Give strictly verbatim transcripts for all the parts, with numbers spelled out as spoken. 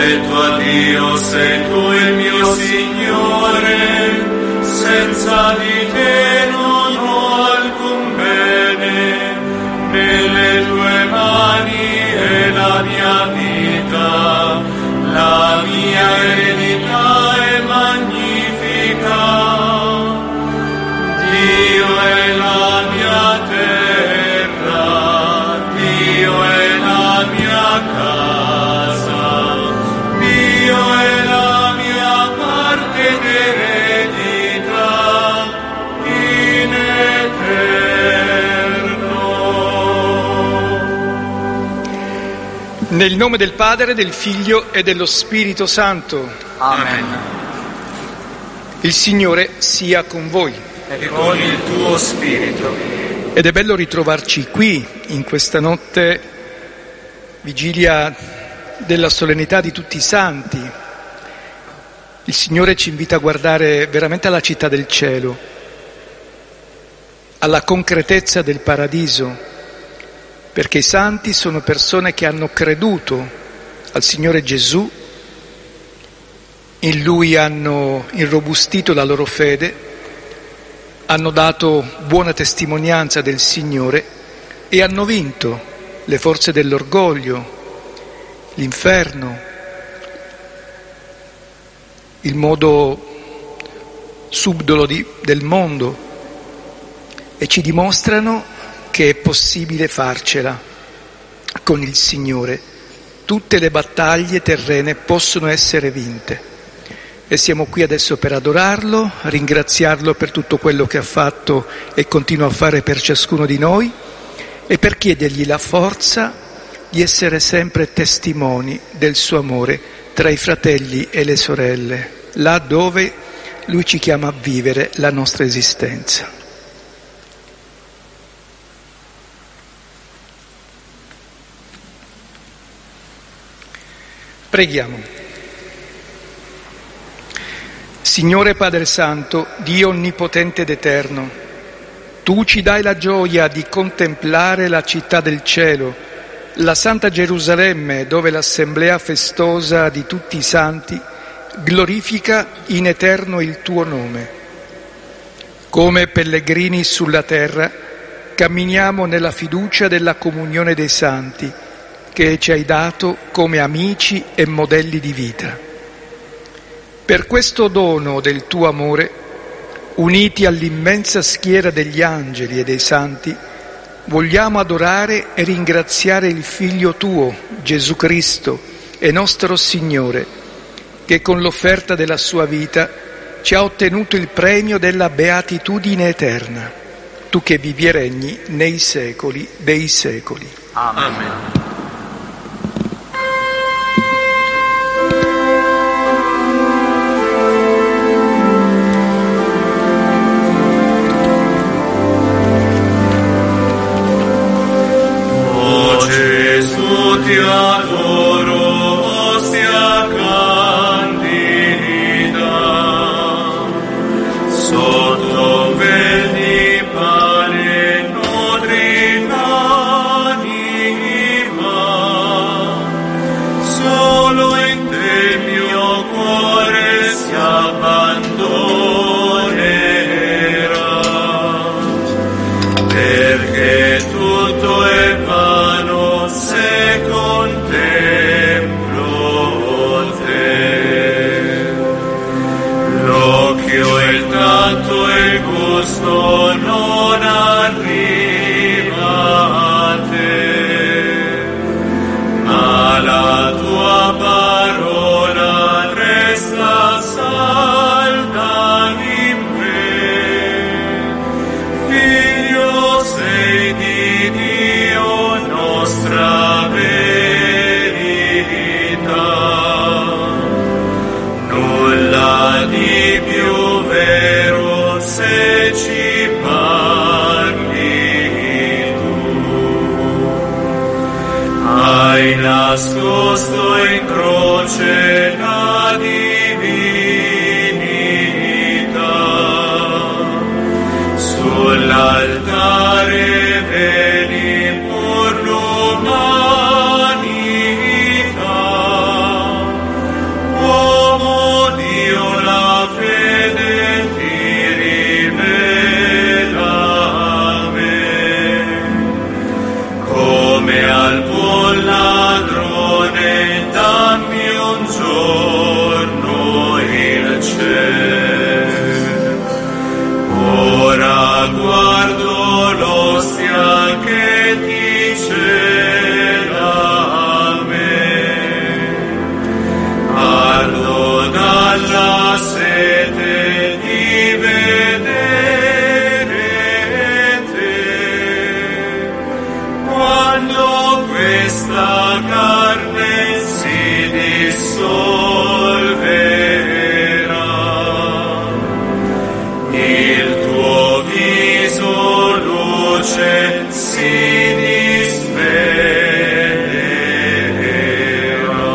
Detto a Dio sei tu il mio Signore, senza di te non ho alcun bene, nelle tue mani è la mia vita, la mia eredità è magnifica. Dio è la mia terra, Dio è la mia casa, Dio è la mia parte d'eredità in eterno. Nel nome del Padre, del Figlio e dello Spirito Santo. Amen. Il Signore sia con voi. E con il tuo spirito. Ed è bello ritrovarci qui, in questa notte, vigilia della solennità di tutti i santi. Il Signore ci invita a guardare veramente alla città del cielo, alla concretezza del paradiso, perché i santi sono persone che hanno creduto al Signore Gesù, in Lui hanno irrobustito la loro fede, hanno dato buona testimonianza del Signore e hanno vinto le forze dell'orgoglio, l'inferno, il modo subdolo di, del mondo, e ci dimostrano che è possibile farcela con il Signore. Tutte le battaglie terrene possono essere vinte. E siamo qui adesso per adorarlo, ringraziarlo per tutto quello che ha fatto e continua a fare per ciascuno di noi, e per chiedergli la forza di essere sempre testimoni del suo amore tra i fratelli e le sorelle, là dove Lui ci chiama a vivere la nostra esistenza. Preghiamo. Signore Padre Santo, Dio onnipotente ed eterno, Tu ci dai la gioia di contemplare la città del cielo, la Santa Gerusalemme, dove l'assemblea festosa di tutti i santi glorifica in eterno il Tuo nome. Come pellegrini sulla terra, camminiamo nella fiducia della comunione dei santi, che ci hai dato come amici e modelli di vita. Per questo dono del Tuo amore, uniti all'immensa schiera degli angeli e dei santi, vogliamo adorare e ringraziare il Figlio Tuo, Gesù Cristo, e nostro Signore, che con l'offerta della Sua vita ci ha ottenuto il premio della beatitudine eterna. Tu che vivi e regni nei secoli dei secoli. Amen. Amen. Ti adoro, ostia candida, sotto vel di pane nutri l'anima, solo in te il mio cuore si abbandonerà, perché tutto è vano se contemplo te. L'occhio, il tatto e il gusto non arriva a te, ma la tua parola resta salda in me. Figlio sei di Dio, nostra verità, nulla di più vero se ci parli tu. Hai nascosto in croce la divinità, sull'altare veli pur l'umanità, questa carne si dissolverà, il tuo viso luce si disveglerà.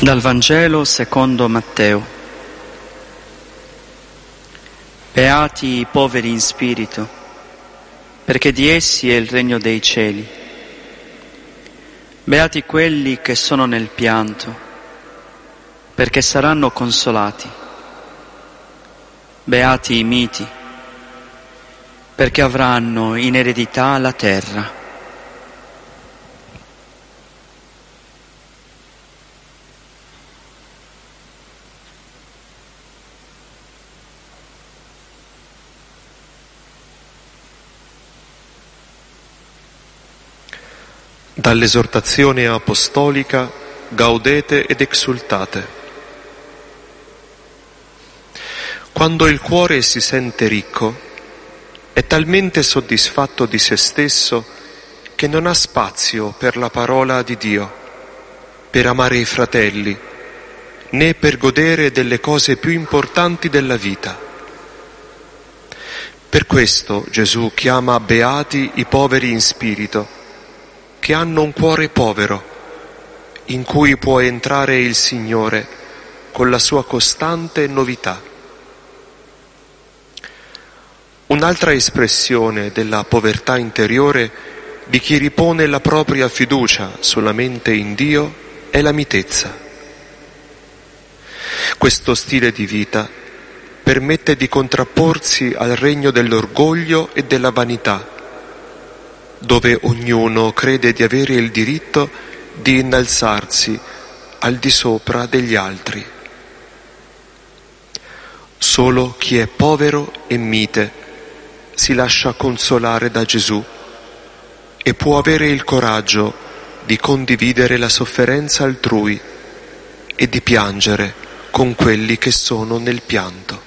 Dal Vangelo secondo Matteo. Beati i poveri in spirito, perché di essi è il regno dei cieli. Beati quelli che sono nel pianto, perché saranno consolati. Beati i miti, perché avranno in eredità la terra. Dall'esortazione apostolica gaudete ed exultate. Quando il cuore si sente ricco, è talmente soddisfatto di se stesso che non ha spazio per la parola di Dio, per amare i fratelli, né per godere delle cose più importanti della vita. Per questo Gesù chiama beati i poveri in spirito, che hanno un cuore povero, in cui può entrare il Signore con la sua costante novità. Un'altra espressione della povertà interiore di chi ripone la propria fiducia solamente in Dio è la mitezza. Questo stile di vita permette di contrapporsi al regno dell'orgoglio e della vanità, dove ognuno crede di avere il diritto di innalzarsi al di sopra degli altri. Solo chi è povero e mite si lascia consolare da Gesù e può avere il coraggio di condividere la sofferenza altrui e di piangere con quelli che sono nel pianto.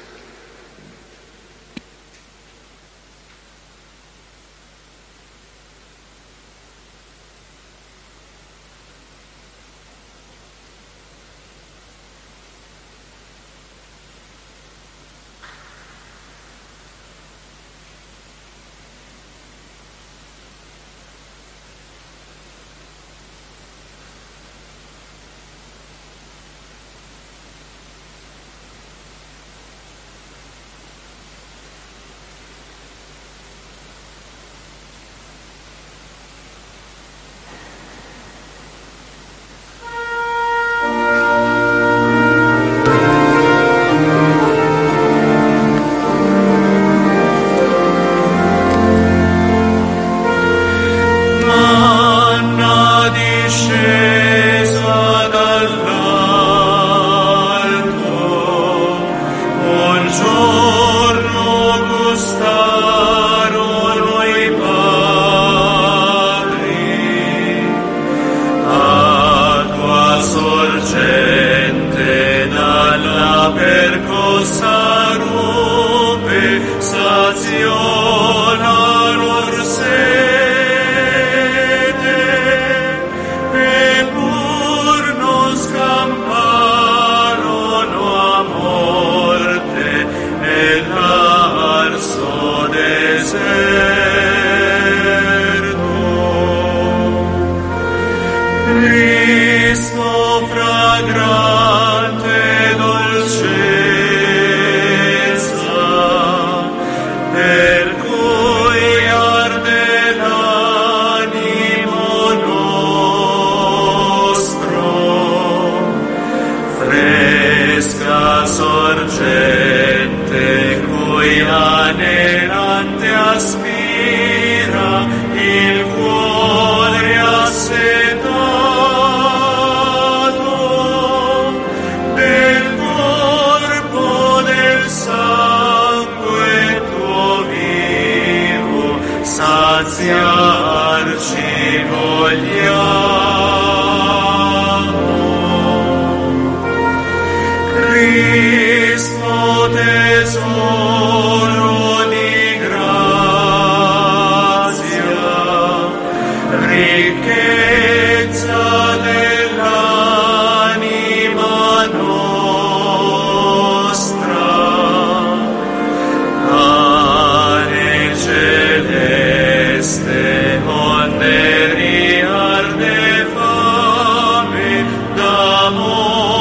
Onde riarde fame d'amore.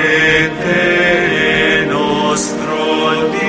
mettere nostro Dio.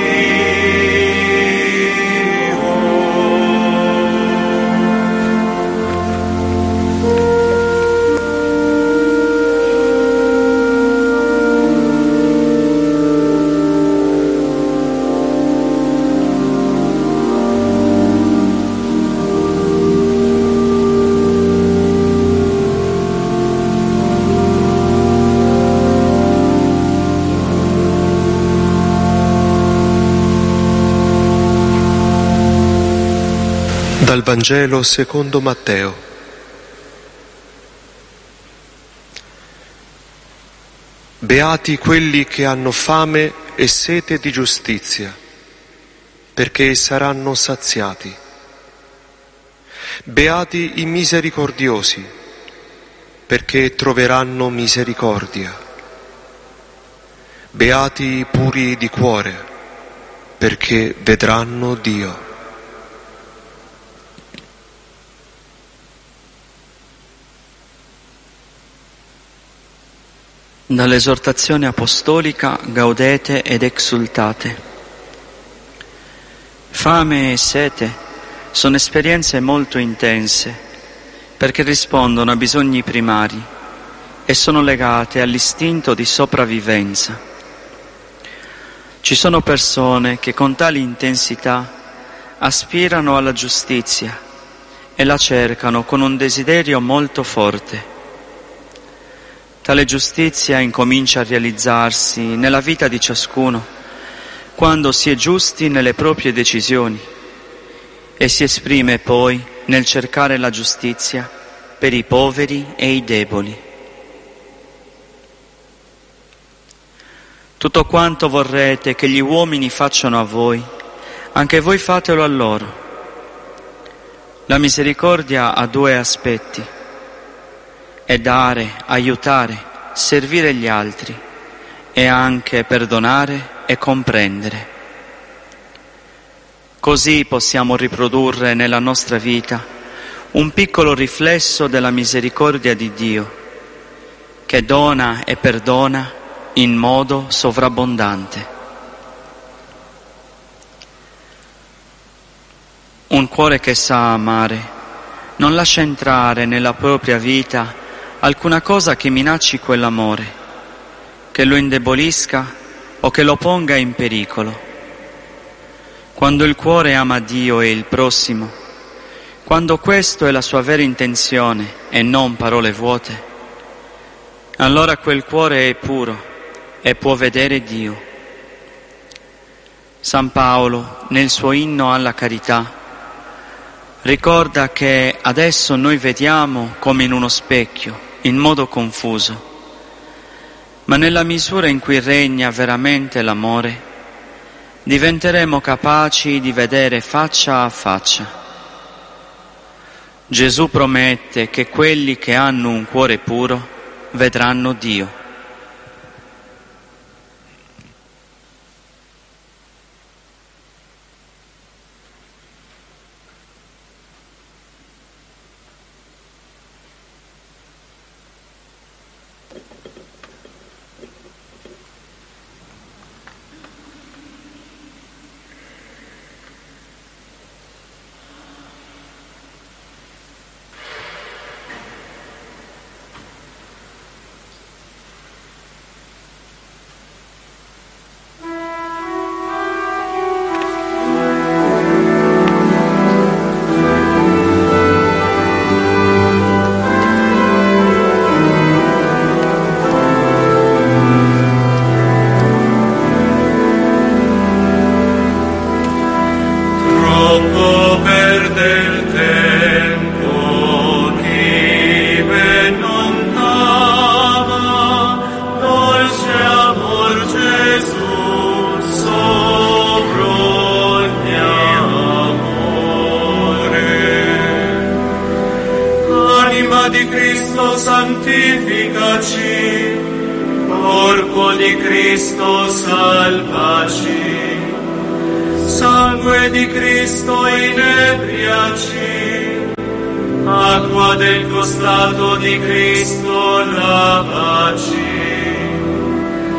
Dal Vangelo secondo Matteo. Beati quelli che hanno fame e sete di giustizia, perché saranno saziati. Beati i misericordiosi, perché troveranno misericordia. Beati i puri di cuore, perché vedranno Dio. Dall'esortazione apostolica gaudete ed exultate. Fame e sete sono esperienze molto intense perché rispondono a bisogni primari e sono legate all'istinto di sopravvivenza. Ci sono persone che con tali intensità aspirano alla giustizia e la cercano con un desiderio molto forte. Tale giustizia incomincia a realizzarsi nella vita di ciascuno quando si è giusti nelle proprie decisioni e si esprime poi nel cercare la giustizia per i poveri e i deboli. Tutto quanto vorrete che gli uomini facciano a voi, anche voi fatelo a loro. La misericordia ha due aspetti: è dare, aiutare, servire gli altri e anche perdonare e comprendere. Così possiamo riprodurre nella nostra vita un piccolo riflesso della misericordia di Dio, che dona e perdona in modo sovrabbondante. Un cuore che sa amare non lascia entrare nella propria vita alcuna cosa che minacci quell'amore, che lo indebolisca o che lo ponga in pericolo. Quando il cuore ama Dio e il prossimo, quando questo è la sua vera intenzione e non parole vuote, allora quel cuore è puro e può vedere Dio. San Paolo, nel suo inno alla carità, ricorda che adesso noi vediamo come in uno specchio, in modo confuso, ma nella misura in cui regna veramente l'amore, diventeremo capaci di vedere faccia a faccia. Gesù promette che quelli che hanno un cuore puro vedranno Dio. di Cristo santificaci, corpo di Cristo salvaci, sangue di Cristo inebriaci, acqua del costato di Cristo lavaci,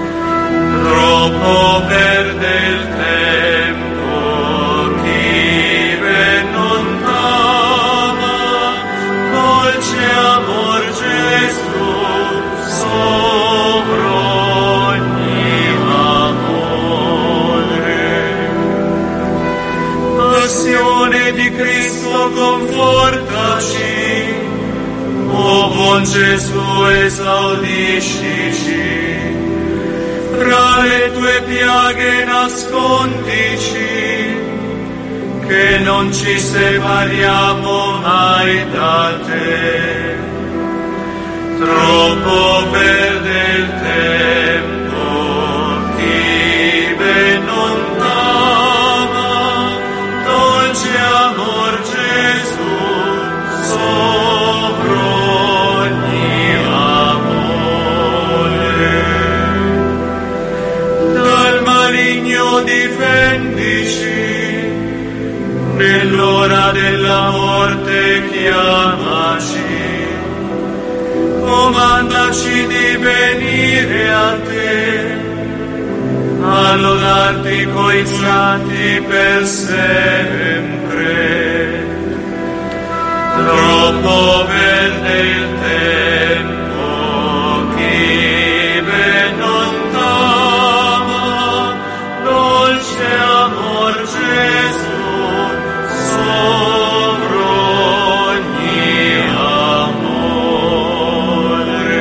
Gesù esaudiscici, fra le tue piaghe nascondici, che non ci separiamo mai da te. Troppo perde il tempo chi ben lontana, dolce amor Gesù, sopra ogni amore. Dal maligno difendici, nell'ora della morte chiamaci, comandaci di venire a te, a lodarti coi santi per sempre. Troppo perde il tempo chi ben lontana, dolce amor Gesù, sopra ogni amore.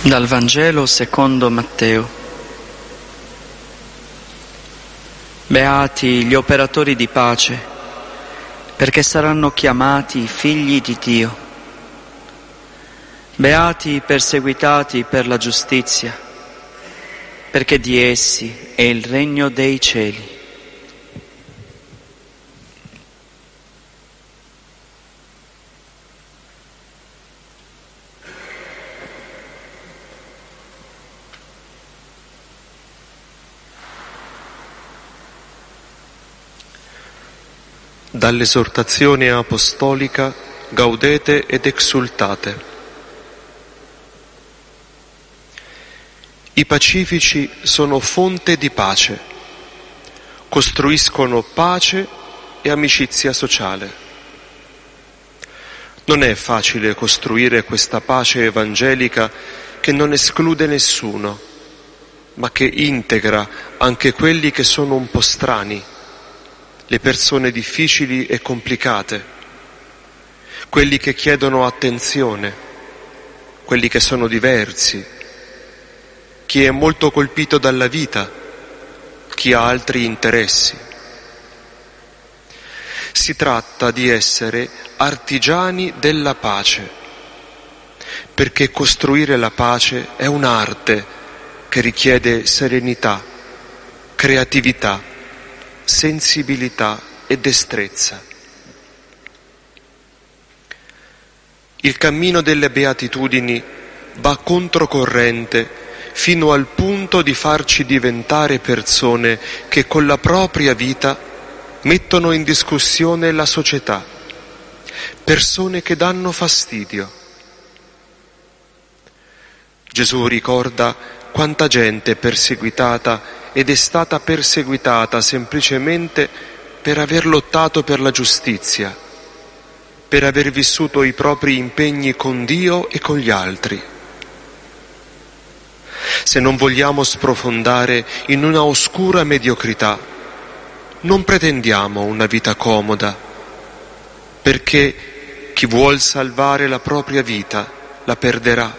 Dal Vangelo secondo Matteo. Beati gli operatori di pace, perché saranno chiamati figli di Dio. Beati i perseguitati per la giustizia, perché di essi è il regno dei cieli. Dall'esortazione apostolica gaudete ed exultate. I pacifici sono fonte di pace, costruiscono pace e amicizia sociale. Non è facile costruire questa pace evangelica che non esclude nessuno, ma che integra anche quelli che sono un po' strani, le persone difficili e complicate, quelli che chiedono attenzione, quelli che sono diversi, chi è molto colpito dalla vita, chi ha altri interessi. Si tratta di essere artigiani della pace, perché costruire la pace è un'arte che richiede serenità, creatività, sensibilità e destrezza. Il cammino delle beatitudini va controcorrente fino al punto di farci diventare persone che con la propria vita mettono in discussione la società, persone che danno fastidio. Gesù ricorda quanta gente è perseguitata ed è stata perseguitata semplicemente per aver lottato per la giustizia, per aver vissuto i propri impegni con Dio e con gli altri. Se non vogliamo sprofondare in una oscura mediocrità, non pretendiamo una vita comoda, perché chi vuol salvare la propria vita la perderà.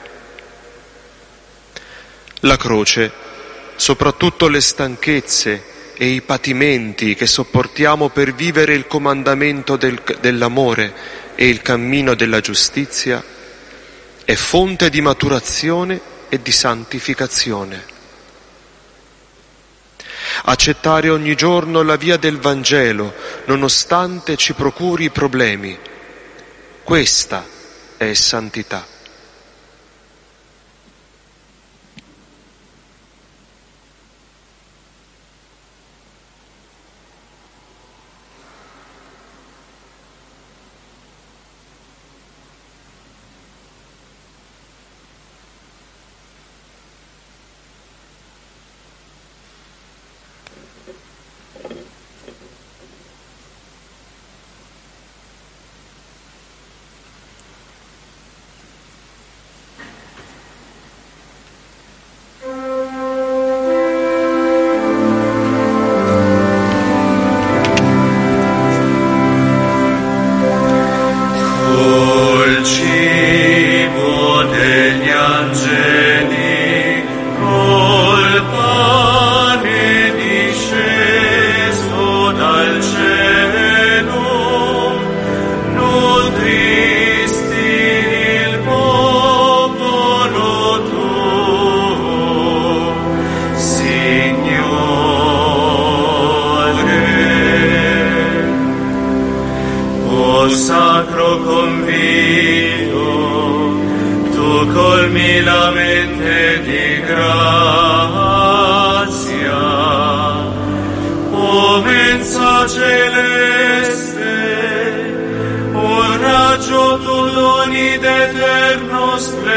La croce, soprattutto le stanchezze e i patimenti che sopportiamo per vivere il comandamento del, dell'amore e il cammino della giustizia, è fonte di maturazione e di santificazione. Accettare ogni giorno la via del Vangelo, nonostante ci procuri problemi, questa è santità. Sacro convito, tu colmi la mente di grazia, o mensa celeste, un raggio tu doni d'eterno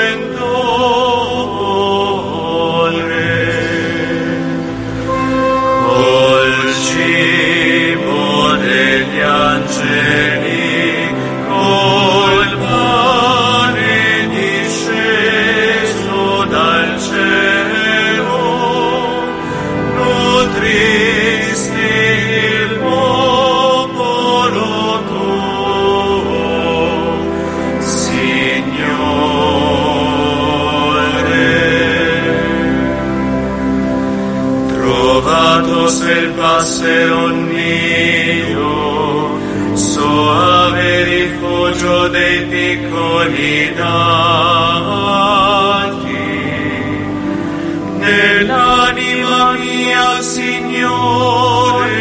splendore, col cibo degli angeli. Signore manso il passero nido, soave rifugio dei piccoli nati. Nell'anima mia, Signore,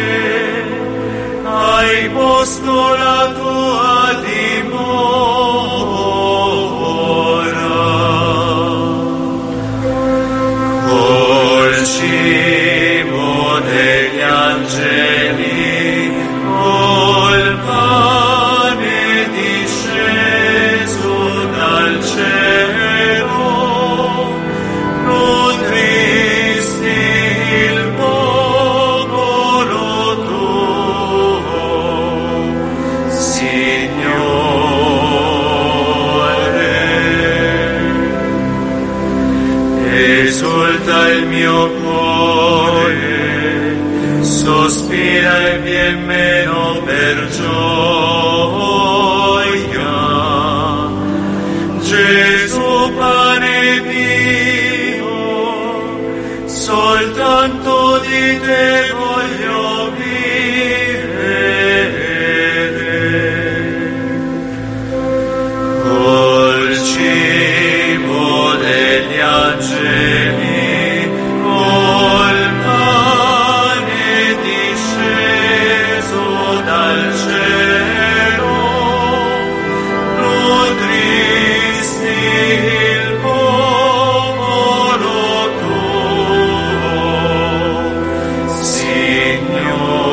hai posto la tua dimora. Col cibo degli angeli, col pane disceso dal cielo, nutristi il popolo tuo, Signore. Esulta il mio cuore, sospira e vien meno per gioia. Gesù, pane vivo, soltanto di te voglio vivere. Col cibo degli angeli, col pane disceso dal cielo, nutristi il popolo tuo, Signore.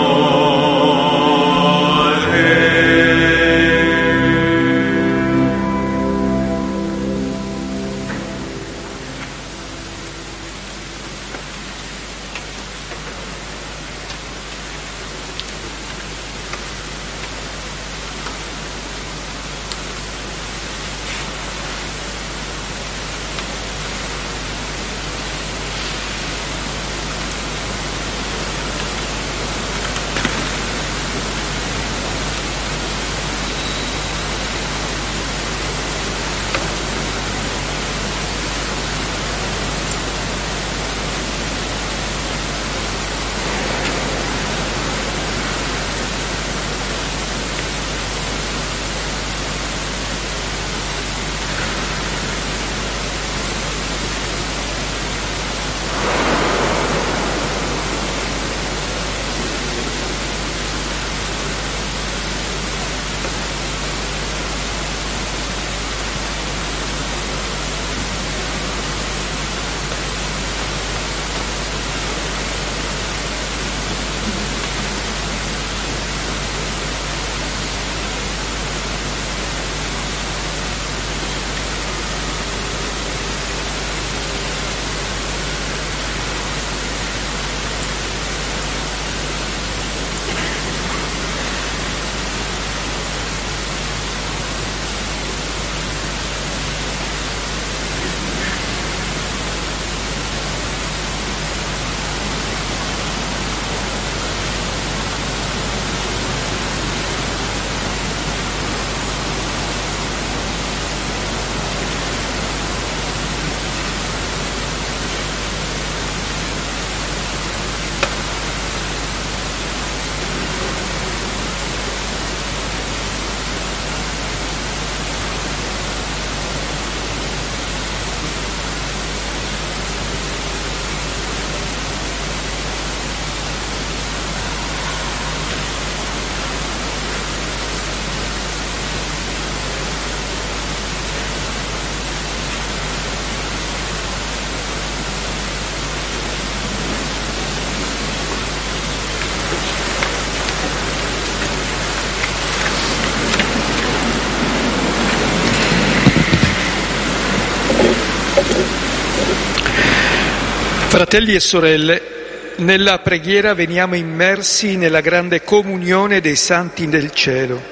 Fratelli e sorelle, nella preghiera veniamo immersi nella grande comunione dei santi del cielo.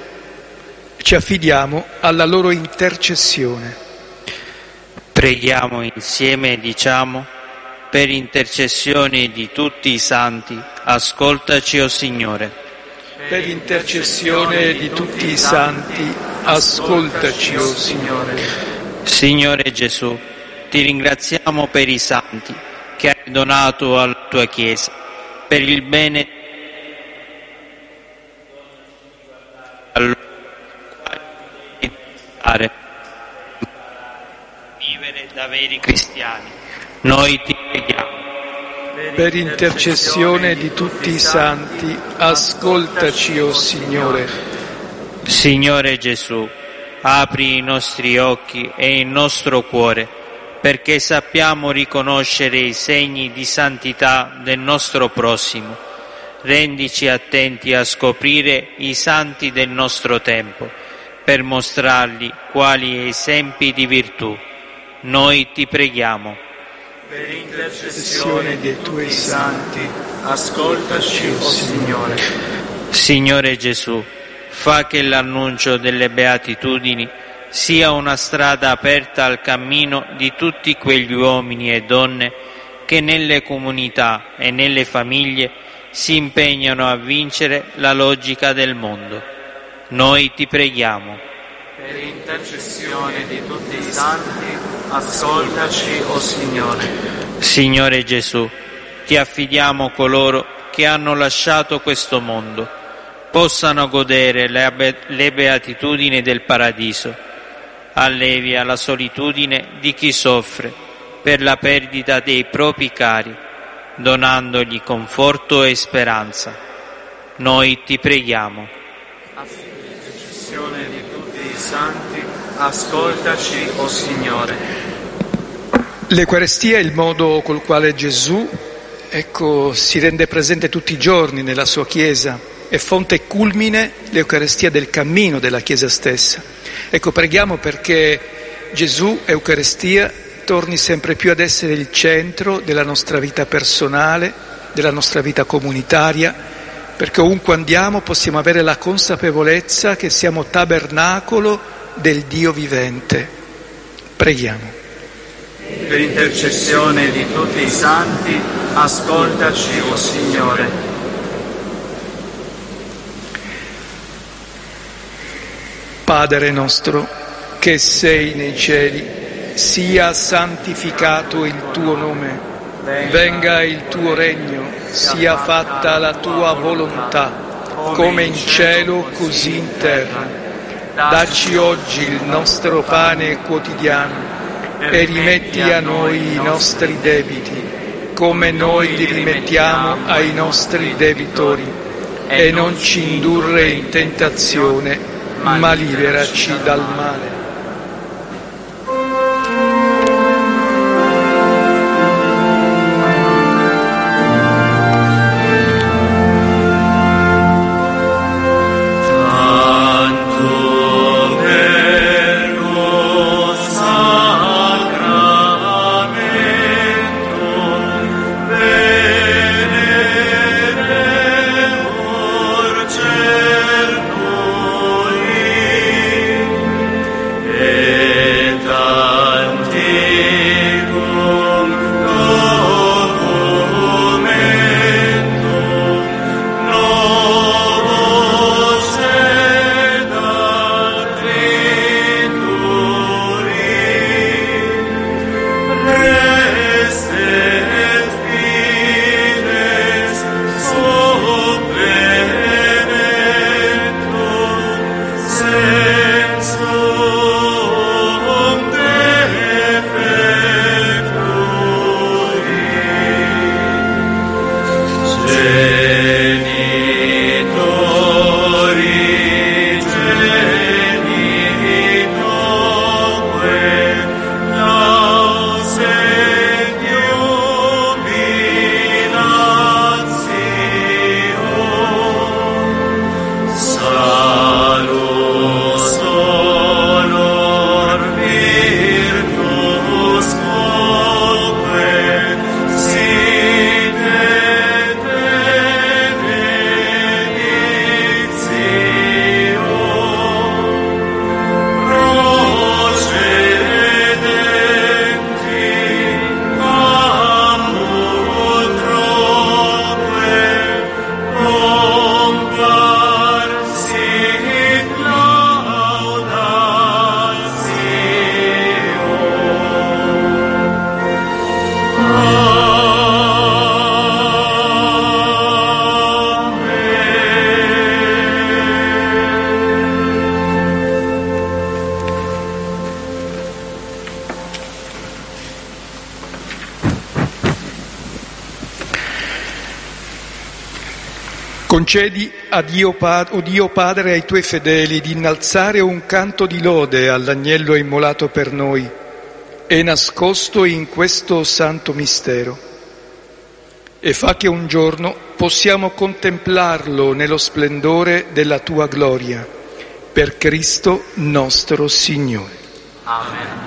Ci affidiamo alla loro intercessione. Preghiamo insieme e diciamo: per intercessione di tutti i santi, ascoltaci, o Signore. Per intercessione di tutti i santi, ascoltaci, o Signore. Signore Gesù, ti ringraziamo per i santi che hai donato alla tua Chiesa. per il bene vivere da veri cristiani. Noi ti preghiamo. Per intercessione di tutti i santi, ascoltaci, o Signore. Signore Gesù, apri i nostri occhi e il nostro cuore, perché sappiamo riconoscere i segni di santità del nostro prossimo. Rendici attenti a scoprire i santi del nostro tempo, per mostrargli quali esempi di virtù. Noi ti preghiamo. Per intercessione dei tuoi santi, ascoltaci, o Signore. Signore Gesù, fa che l'annuncio delle beatitudini sia una strada aperta al cammino di tutti quegli uomini e donne che nelle comunità e nelle famiglie si impegnano a vincere la logica del mondo. Noi ti preghiamo. Per intercessione di tutti i santi, ascoltaci, o Signore. Signore Gesù, ti affidiamo coloro che hanno lasciato questo mondo, possano godere le be- le beatitudini del paradiso. Allevia la solitudine di chi soffre per la perdita dei propri cari, donandogli conforto e speranza. Noi ti preghiamo. Intercessione di tutti i santi, ascoltaci, o Signore. L'Eucarestia è il modo col quale Gesù, ecco, si rende presente tutti i giorni nella sua Chiesa, è fonte e culmine l'Eucarestia del cammino della Chiesa stessa. Ecco, preghiamo perché Gesù, Eucarestia, torni sempre più ad essere il centro della nostra vita personale, della nostra vita comunitaria, perché ovunque andiamo possiamo avere la consapevolezza che siamo tabernacolo del Dio vivente. Preghiamo. Per intercessione di tutti i santi, ascoltaci, o Signore. Padre nostro, che sei nei cieli, sia santificato il tuo nome, venga il tuo regno, sia fatta la tua volontà, come in cielo così in terra. Dacci oggi il nostro pane quotidiano e rimetti a noi i nostri debiti, come noi li rimettiamo ai nostri debitori, e non ci indurre in tentazione, ma liberaci dal male. Concedi a Dio, o Dio Padre ai Tuoi fedeli di innalzare un canto di lode all'agnello immolato per noi e nascosto in questo santo mistero, e fa che un giorno possiamo contemplarlo nello splendore della Tua gloria, per Cristo nostro Signore. Amen.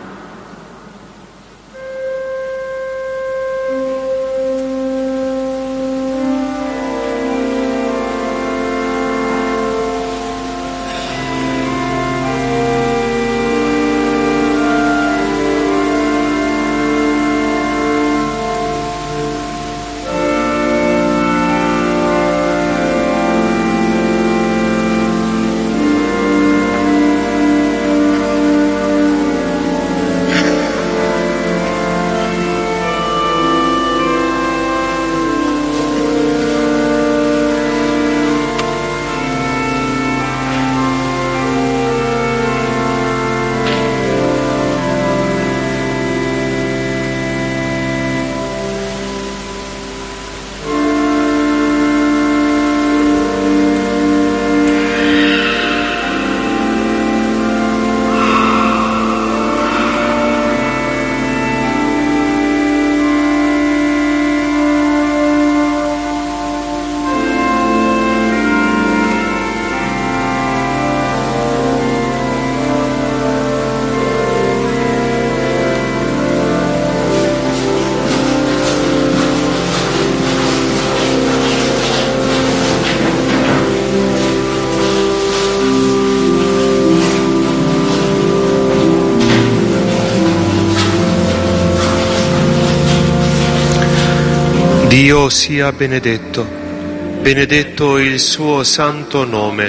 Dio sia benedetto, benedetto il suo santo nome,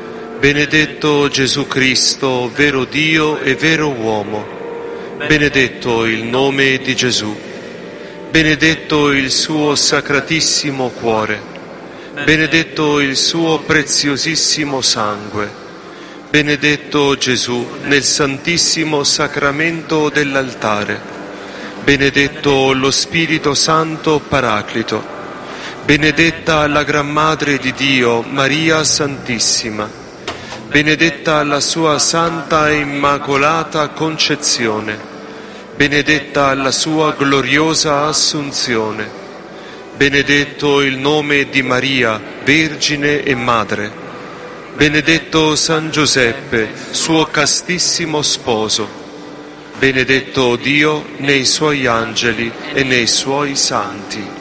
benedetto Gesù Cristo, vero Dio e vero uomo, benedetto il nome di Gesù, benedetto il suo sacratissimo cuore, benedetto il suo preziosissimo sangue, benedetto Gesù nel santissimo sacramento dell'altare, benedetto lo Spirito Santo Paraclito, benedetta la Gran Madre di Dio, Maria Santissima, benedetta la sua Santa e Immacolata Concezione, benedetta la sua gloriosa Assunzione, benedetto il nome di Maria, Vergine e Madre, benedetto San Giuseppe, suo castissimo sposo, benedetto Dio nei suoi angeli e nei suoi santi.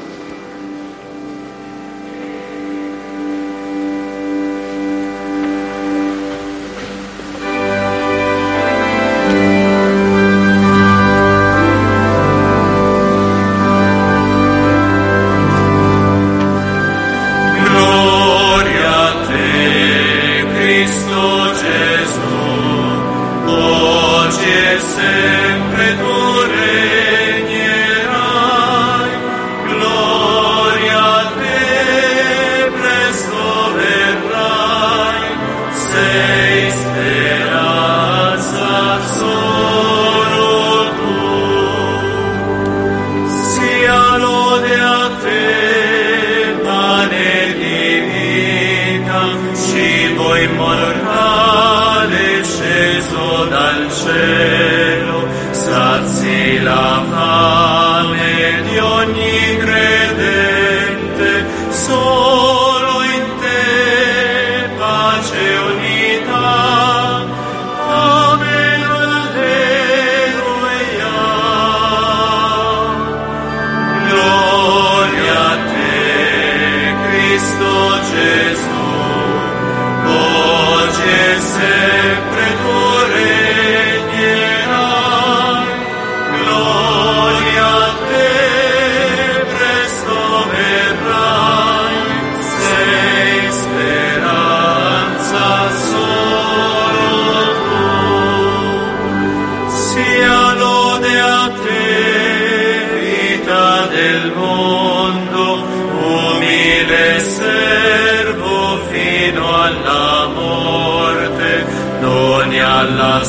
alla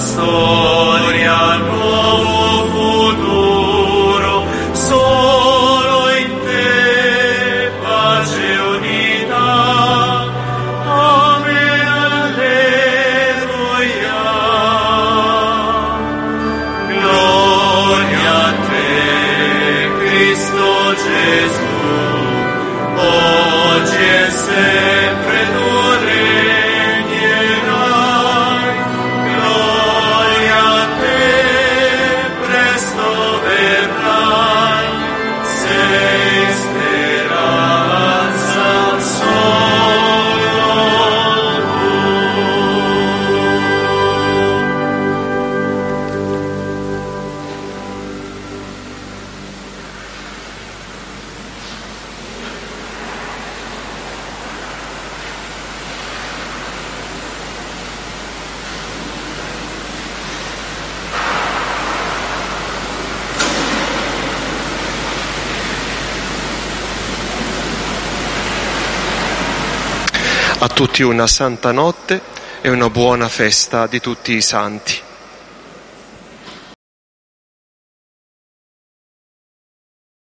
storia nuovo futuro, solo in te pace e unità. A tutti una santa notte e una buona festa di tutti i santi.